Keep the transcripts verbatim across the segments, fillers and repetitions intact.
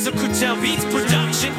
a Kutel Beats production.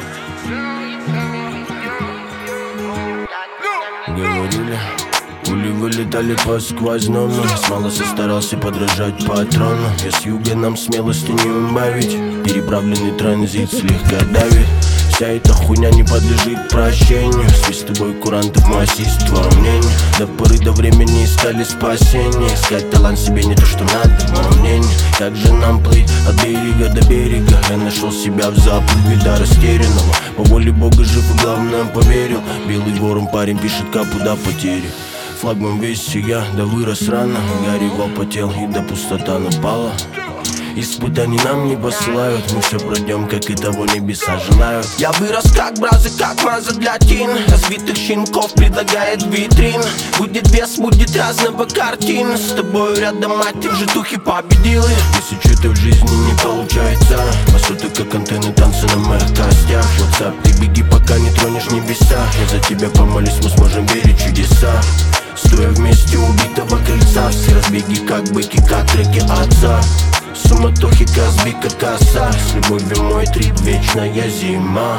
Говорили, пули вылетали по сквозному. Смолос старался подражать патрону. Я с юга, нам смелости не убавить. Переправленный транзит слегка давит. Вся эта хуйня не подлежит прощению. Свист тобой курантов, мой ассист, твое мнение. До поры до времени искали спасение. Искать талант себе не то, что надо, мое мнение. Как же нам плыть от берега до берега? Я нашел себя в заплыве до растерянного. По воле Бога жив и главное поверил. Белый ворон парень пишет капу до потери. Флагман весь я, да вырос рано. Горевал, потел и до пустота напала. Испытаний нам не посылают. Мы все пройдем, как и того небеса желают. Я вырос как бразы, как маза для тин. Развитых щенков предлагает витрин. Будет вес, будет разного картин. С тобой рядом, мать, ты в житухе победил. Если что-то в жизни не получается, по сути как антенны, танцы на моих костях. WhatsApp, ты беги, пока не тронешь небеса. Я за тебя помолюсь, мы сможем верить в чудеса. Стоя вместе убитого крыльца. Все разбеги, как быки, как треки отца. Суматохи, казби, как коса. С любовью мой трип, вечная зима.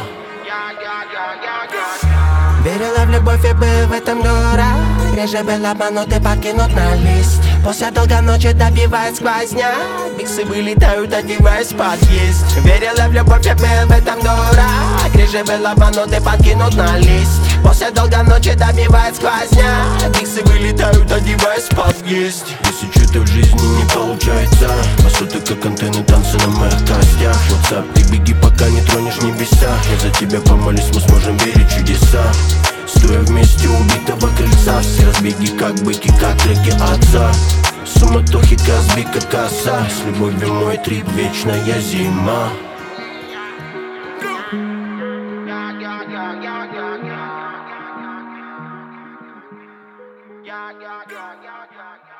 Верила в любовь и был в этом дурак. Реже был обманут и покинут на лист. После долгой ночи добивает сквозняк. Биксы вылетают, одеваясь в подъезд. Верила в любовь и был в этом дурак. Реже был обманут и покинут на лист. После долгой ночи добивает сквозняк. Биксы вылетают, одеваясь в подъезд. Если что-то в жизни не получается, по сути как антенны, танцы на моих костях. WhatsApp, ты беги, пока не тронешь небеса. Я за тебя помолюсь, мы сможем верить в чудеса. Стоя вместе убитого крыльца. Все разбеги, как быки, как треки отца. Суматохи, казби, как коса. С любовью мой трип, вечная зима. Yeah, yeah, yeah, yeah, yeah, yeah.